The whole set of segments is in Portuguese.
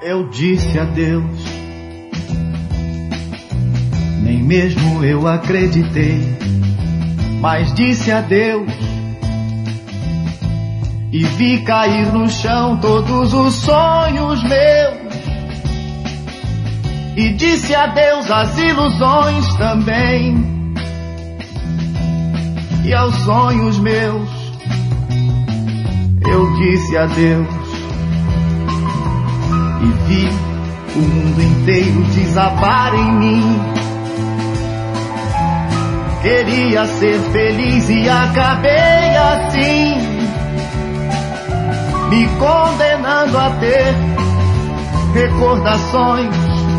Eu disse adeus, nem mesmo eu acreditei, mas disse adeus e vi cair no chão todos os sonhos meus. E disse adeus às ilusões também, e aos sonhos meus eu disse adeus. E vi o mundo inteiro desabar em mim. Queria ser feliz e acabei assim, me condenando a ter recordações.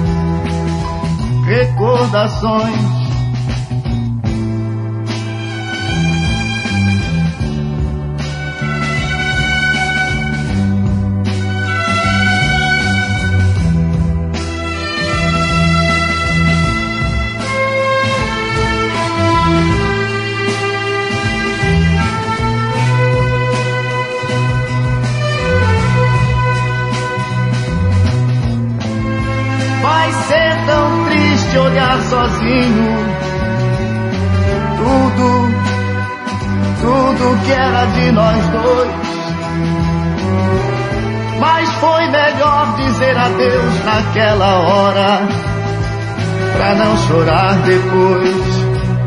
Vai ser tão triste olhar sozinho tudo que era de nós dois. Mas foi melhor dizer adeus naquela hora, pra não chorar depois.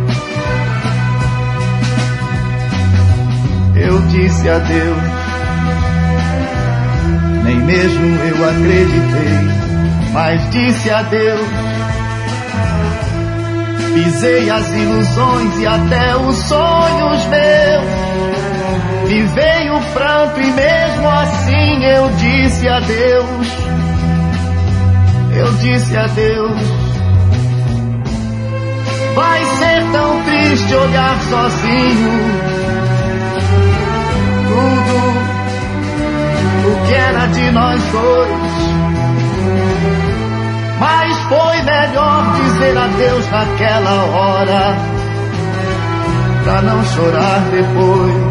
Eu disse adeus, nem mesmo eu acreditei, mas disse adeus. Pisei as ilusões e até os sonhos meus. Me veio o pranto e mesmo assim eu disse adeus. Eu disse adeus. Vai ser tão triste olhar sozinho tudo o que era de nós dois. Mas foi melhor dizer adeus naquela hora, pra não chorar depois.